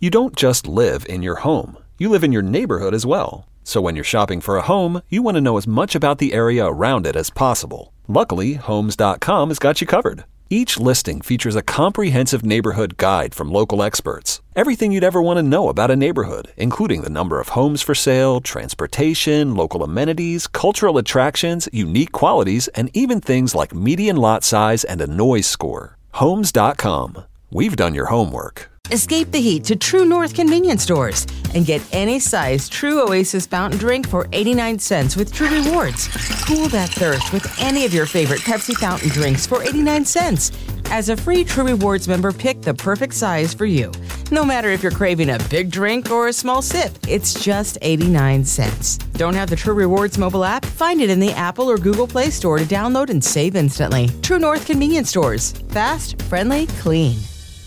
You don't just live in your home. You live in your neighborhood as well. So when you're shopping for a home, you want to know as much about the area around it as possible. Luckily, Homes.com has got you covered. Each listing features a comprehensive neighborhood guide from local experts. Everything you'd ever want to know about a neighborhood, including the number of homes for sale, transportation, local amenities, cultural attractions, unique qualities, and even things like median lot size and a noise score. Homes.com. We've done your homework. Escape the heat to True North convenience stores and get any size True Oasis fountain drink for 89 cents with True Rewards. Cool that thirst with any of your favorite Pepsi fountain drinks for 89 cents. As a free True Rewards member, pick the perfect size for you. No matter if you're craving a big drink or a small sip, it's just 89 cents. Don't have the True Rewards mobile app? Find it in the Apple or Google Play Store to download and save instantly. True North convenience stores. Fast, friendly, clean.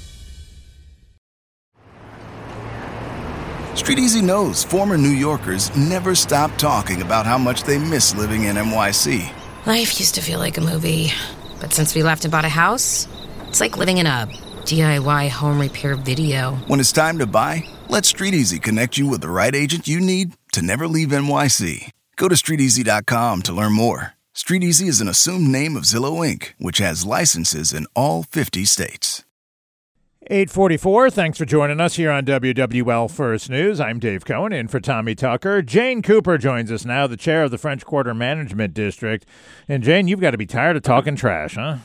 Street Easy knows former New Yorkers never stop talking about how much they miss living in NYC. Life used to feel like a movie, but since we left and bought a house, it's like living in a DIY home repair video. When it's time to buy, let Street Easy connect you with the right agent you need to never leave NYC. Go to StreetEasy.com to learn more. Street Easy is an assumed name of Zillow Inc., which has licenses in all 50 states. 8:44. Thanks for joining us here on WWL First News. I'm Dave Cohen, in for Tommy Tucker. Jane Cooper joins us now, the chair of the French Quarter Management District. And Jane, you've got to be tired of talking trash, huh?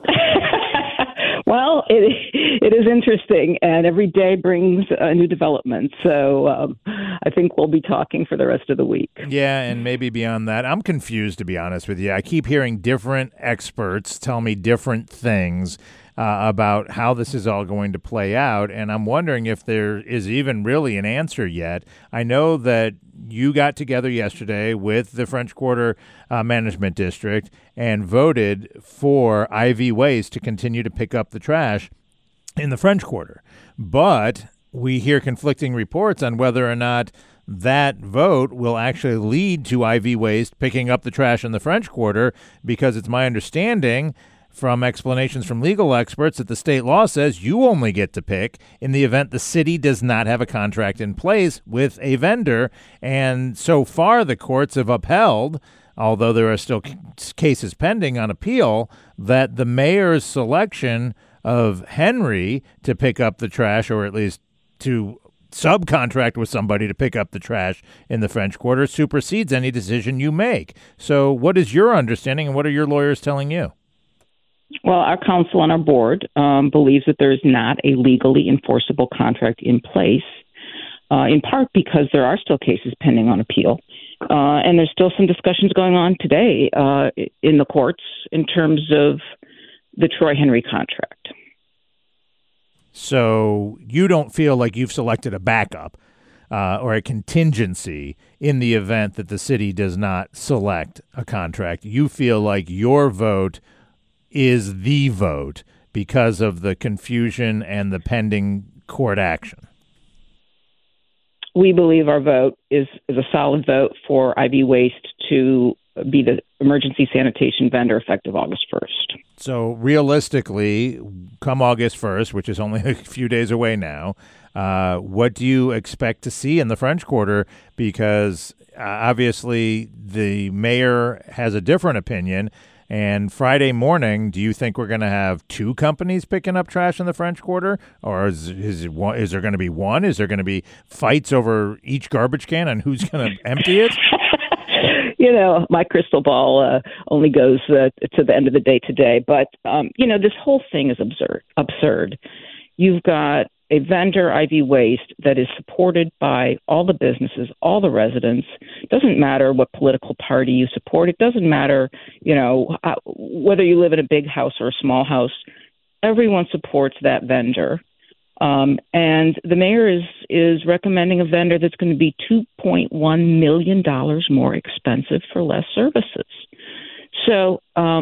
Well, it is interesting, and every day brings a new development. So I think we'll be talking for the rest of the week. Yeah, and maybe beyond that. I'm confused, to be honest with you. I keep hearing different experts tell me different things about how this is all going to play out, and I'm wondering if there is even really an answer yet. I know that you got together yesterday with the French Quarter Management District and voted for IV Waste to continue to pick up the trash in the French Quarter. But we hear conflicting reports on whether or not that vote will actually lead to IV Waste picking up the trash in the French Quarter, because it's my understanding from explanations from legal experts that the state law says you only get to pick in the event the city does not have a contract in place with a vendor. And so far, the courts have upheld, although there are still cases pending on appeal, that the mayor's selection of Henry to pick up the trash, or at least to subcontract with somebody to pick up the trash in the French Quarter, supersedes any decision you make. So what is your understanding, and what are your lawyers telling you? Well, our counsel on our board believes that there is not a legally enforceable contract in place, in part because there are still cases pending on appeal. And there's still some discussions going on today in the courts in terms of the Troy Henry contract. So you don't feel like you've selected a backup or a contingency in the event that the city does not select a contract. You feel like your vote is the vote because of the confusion and the pending court action. We believe our vote is a solid vote for IV Waste to be the emergency sanitation vendor effective August 1st. So realistically, come August 1st, which is only a few days away now, what do you expect to see in the French Quarter? Because obviously the mayor has a different opinion. And Friday morning, do you think we're going to have two companies picking up trash in the French Quarter? Or is there going to be one? Is there going to be fights over each garbage can and who's going to empty it? You know, my crystal ball only goes to the end of the day today. But, this whole thing is absurd. You've got a vendor, IV Waste, that is supported by all the businesses, all the residents. It doesn't matter what political party you support. It doesn't matter, whether you live in a big house or a small house. Everyone supports that vendor. And the mayor is recommending a vendor that's going to be $2.1 million more expensive for less services. So,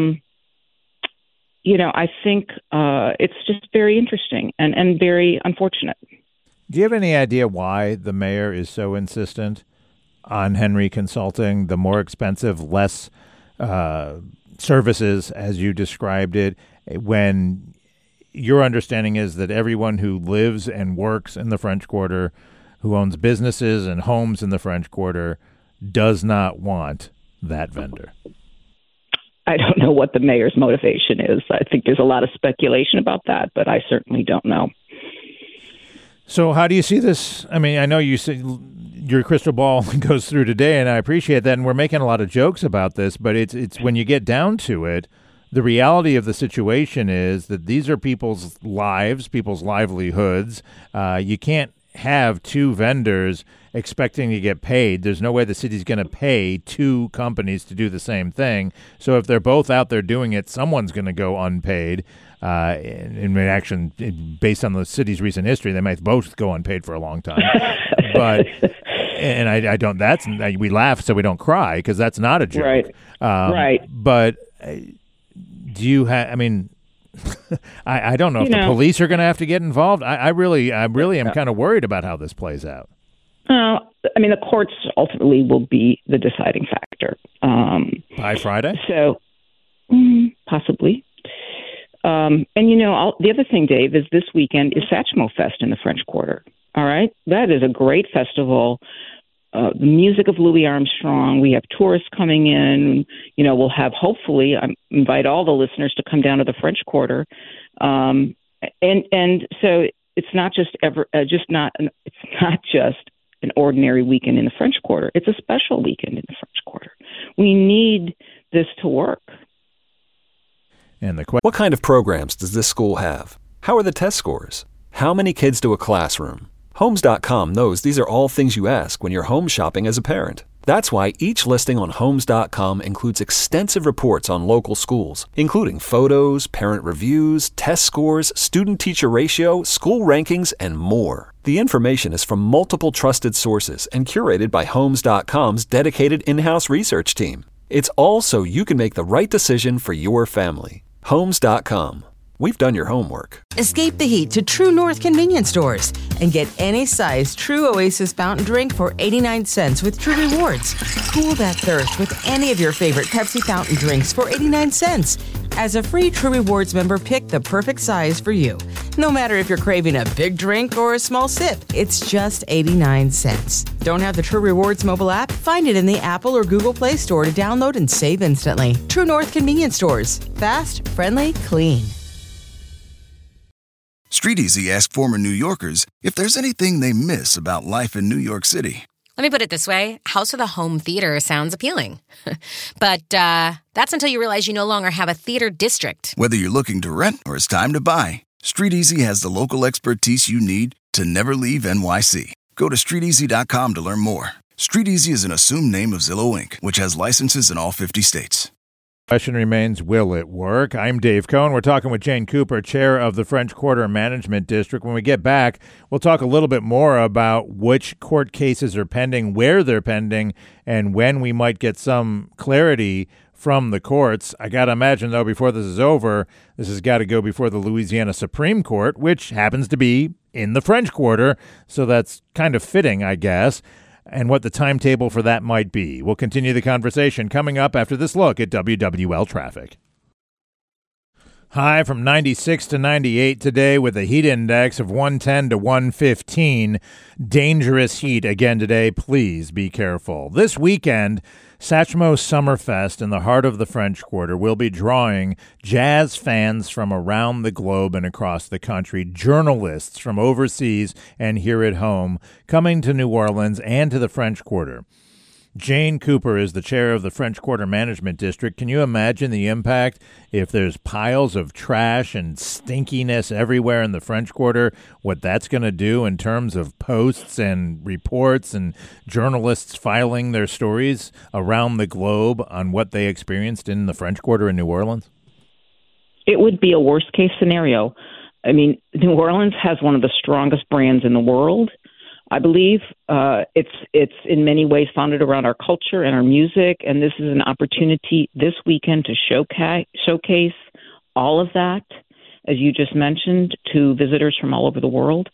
I think it's just very interesting and very unfortunate. Do you have any idea why the mayor is so insistent on Henry Consulting, the more expensive, less services, as you described it, when your understanding is that everyone who lives and works in the French Quarter, who owns businesses and homes in the French Quarter, does not want that vendor. I don't know what the mayor's motivation is. I think there's a lot of speculation about that, but I certainly don't know. So how do you see this? I mean, I know you said your crystal ball goes through today, and I appreciate that, and we're making a lot of jokes about this, but it's when you get down to it, the reality of the situation is that these are people's lives, people's livelihoods. You can't have two vendors expecting to get paid. There's no way the city's going to pay two companies to do the same thing. So if they're both out there doing it, someone's going to go unpaid. In action, based on the city's recent history, they might both go unpaid for a long time. But and I don't. We laugh so we don't cry because that's not a joke. Right. Right. But do you have? I mean, I don't know if the police are going to have to get involved. I really am kind of worried about how this plays out. I mean, the courts ultimately will be the deciding factor. By Friday? So, possibly. And, the other thing, Dave, is this weekend is Satchmo Fest in the French Quarter. All right? That is a great festival. The music of Louis Armstrong. We have tourists coming in. We'll have, hopefully, I invite all the listeners to come down to the French Quarter. And so it's not just an ordinary weekend in the French Quarter. It's a special weekend in the French Quarter. We need this to work. And what kind of programs does this school have? How are the test scores? How many kids to a classroom? Homes.com knows these are all things you ask when you're home shopping as a parent. That's why each listing on Homes.com includes extensive reports on local schools, including photos, parent reviews, test scores, student-teacher ratio, school rankings, and more. The information is from multiple trusted sources and curated by Homes.com's dedicated in-house research team. It's all so you can make the right decision for your family. Homes.com. We've done your homework. Escape the heat to True North convenience stores and get any size True Oasis fountain drink for 89 cents with True Rewards. Cool that thirst with any of your favorite Pepsi fountain drinks for 89 cents. As a free True Rewards member, pick the perfect size for you. No matter if you're craving a big drink or a small sip, it's just 89 cents. Don't have the True Rewards mobile app? Find it in the Apple or Google Play Store to download and save instantly. True North convenience stores. Fast, friendly, clean. Street Easy asked former New Yorkers if there's anything they miss about life in New York City. Let me put it this way. House with a home theater sounds appealing. But that's until you realize you no longer have a theater district. Whether you're looking to rent or it's time to buy, Street Easy has the local expertise you need to never leave NYC. Go to StreetEasy.com to learn more. Street Easy is an assumed name of Zillow Inc., which has licenses in all 50 states. Question remains, will it work? I'm Dave Cohn. We're talking with Jane Cooper, chair of the French Quarter Management District. When we get back, we'll talk a little bit more about which court cases are pending, where they're pending, and when we might get some clarity from the courts. I got to imagine, though, before this is over, this has got to go before the Louisiana Supreme Court, which happens to be in the French Quarter, so that's kind of fitting, I guess, and what the timetable for that might be. We'll continue the conversation coming up after this look at WWL traffic. High from 96 to 98 today with a heat index of 110 to 115. Dangerous heat again today. Please be careful. This weekend, Satchmo Summerfest in the heart of the French Quarter will be drawing jazz fans from around the globe and across the country, journalists from overseas and here at home, coming to New Orleans and to the French Quarter. Jane Cooper is the chair of the French Quarter Management District. Can you imagine the impact if there's piles of trash and stinkiness everywhere in the French Quarter, what that's going to do in terms of posts and reports and journalists filing their stories around the globe on what they experienced in the French Quarter in New Orleans? It would be a worst-case scenario. I mean, New Orleans has one of the strongest brands in the world. I believe it's in many ways founded around our culture and our music, and this is an opportunity this weekend to showcase all of that, as you just mentioned, to visitors from all over the world.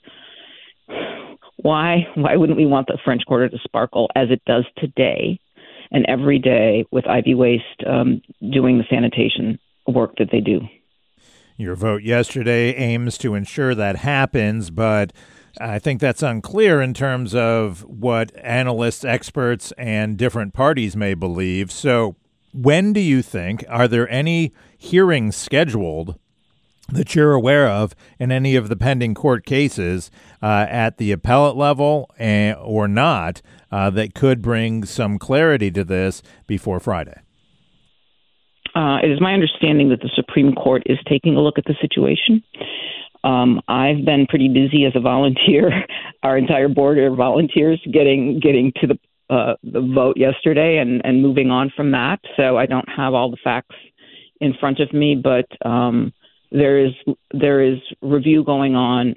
Why wouldn't we want the French Quarter to sparkle as it does today and every day with Ivy Waste doing the sanitation work that they do? Your vote yesterday aims to ensure that happens, but I think that's unclear in terms of what analysts, experts, and different parties may believe. So when do you think, are there any hearings scheduled that you're aware of in any of the pending court cases at the appellate level or not that could bring some clarity to this before Friday? It is my understanding that the Supreme Court is taking a look at the situation. I've been pretty busy as a volunteer. Our entire board are volunteers getting to the vote yesterday and moving on from that. So I don't have all the facts in front of me, but there is review going on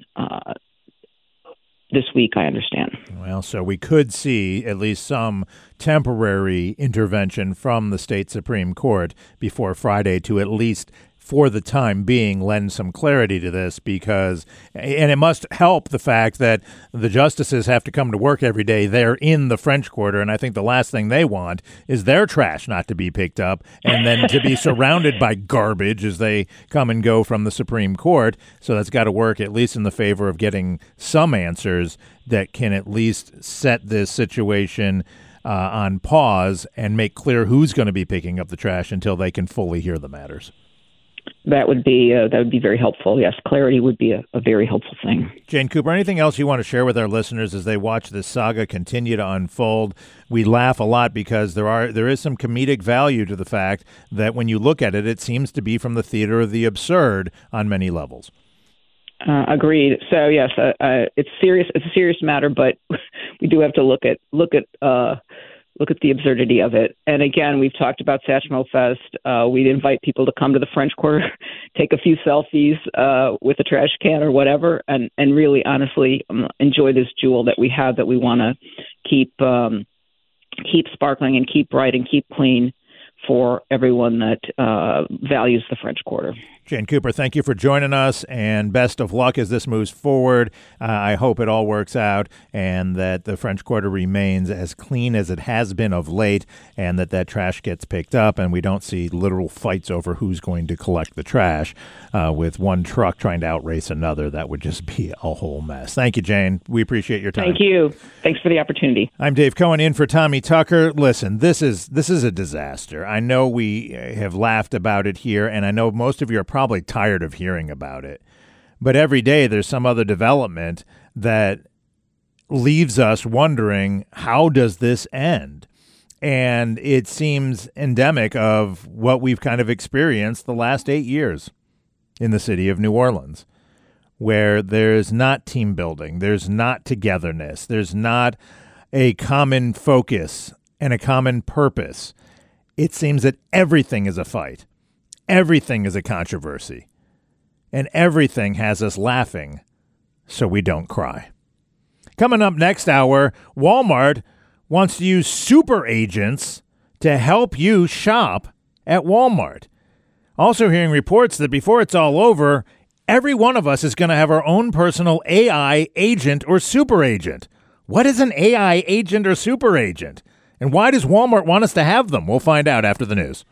this week, I understand. Well, so we could see at least some temporary intervention from the state Supreme Court before Friday to at least, for the time being, lend some clarity to this, because, and it must help the fact that the justices have to come to work every day. They're in the French Quarter, and I think the last thing they want is their trash not to be picked up and then to be surrounded by garbage as they come and go from the Supreme Court. So that's got to work at least in the favor of getting some answers that can at least set this situation on pause and make clear who's going to be picking up the trash until they can fully hear the matters. That would be very helpful. Yes, clarity would be a very helpful thing. Jane Cooper, anything else you want to share with our listeners as they watch this saga continue to unfold? We laugh a lot because there is some comedic value to the fact that when you look at it, it seems to be from the theater of the absurd on many levels. Agreed. So yes, it's serious. It's a serious matter, but we do have to look at the absurdity of it. And again, we've talked about Satchmo Fest. We'd invite people to come to the French Quarter, take a few selfies with a trash can or whatever, and really, honestly, enjoy this jewel that we have that we want to keep sparkling and keep bright and keep clean for everyone that values the French Quarter. Jane Cooper, thank you for joining us, and best of luck as this moves forward. I hope it all works out and that the French Quarter remains as clean as it has been of late, and that trash gets picked up and we don't see literal fights over who's going to collect the trash with one truck trying to outrace another. That would just be a whole mess. Thank you, Jane. We appreciate your time. Thank you. Thanks for the opportunity. I'm Dave Cohen in for Tommy Tucker. Listen, this is a disaster. I know we have laughed about it here, and I know most of you are probably tired of hearing about it. But every day there's some other development that leaves us wondering, how does this end? And it seems endemic of what we've kind of experienced the last 8 years in the city of New Orleans, where there's not team building, there's not togetherness, there's not a common focus and a common purpose. It seems that everything is a fight. Everything is a controversy, and everything has us laughing so we don't cry. Coming up next hour, Walmart wants to use super agents to help you shop at Walmart. Also hearing reports that before it's all over, every one of us is going to have our own personal AI agent or super agent. What is an AI agent or super agent? And why does Walmart want us to have them? We'll find out after the news.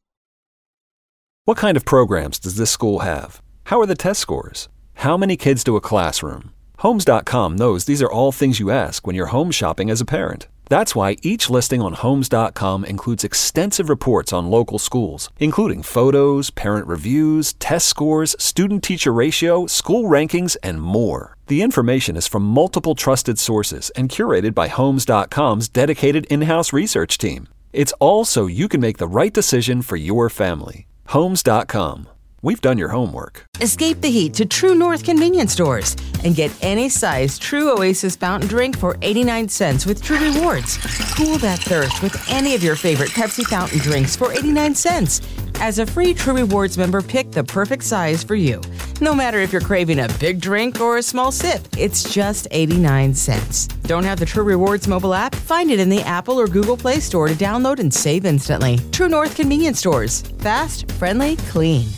What kind of programs does this school have? How are the test scores? How many kids to a classroom? Homes.com knows these are all things you ask when you're home shopping as a parent. That's why each listing on Homes.com includes extensive reports on local schools, including photos, parent reviews, test scores, student-teacher ratio, school rankings, and more. The information is from multiple trusted sources and curated by Homes.com's dedicated in-house research team. It's all so you can make the right decision for your family. Homes.com. We've done your homework. Escape the heat to True North convenience stores and get any size True Oasis fountain drink for 89 cents with True Rewards. Cool that thirst with any of your favorite Pepsi fountain drinks for 89 cents. As a free True Rewards member, pick the perfect size for you. No matter if you're craving a big drink or a small sip, it's just 89 cents. Don't have the True Rewards mobile app? Find it in the Apple or Google Play Store to download and save instantly. True North convenience stores. Fast, friendly, clean.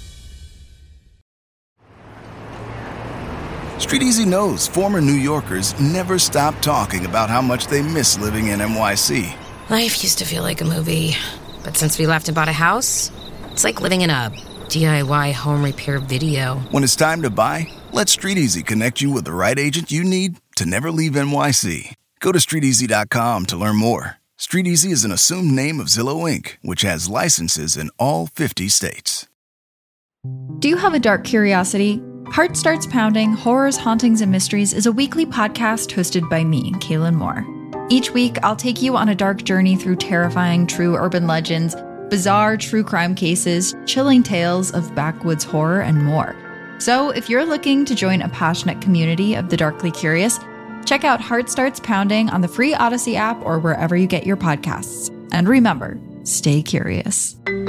StreetEasy knows former New Yorkers never stop talking about how much they miss living in NYC. Life used to feel like a movie, but since we left and bought a house, it's like living in a, DIY home repair video. When it's time to buy, let StreetEasy connect you with the right agent you need to never leave NYC. Go to StreetEasy.com to learn more. StreetEasy is an assumed name of Zillow Inc., which has licenses in all 50 states. Do you have a dark curiosity? Heart Starts Pounding, Horrors, Hauntings, and Mysteries is a weekly podcast hosted by me, Kaylin Moore. Each week, I'll take you on a dark journey through terrifying true urban legends, bizarre true crime cases, chilling tales of backwoods horror, and more. So if you're looking to join a passionate community of the darkly curious, check out Heart Starts Pounding on the free Odyssey app or wherever you get your podcasts. And remember, stay curious.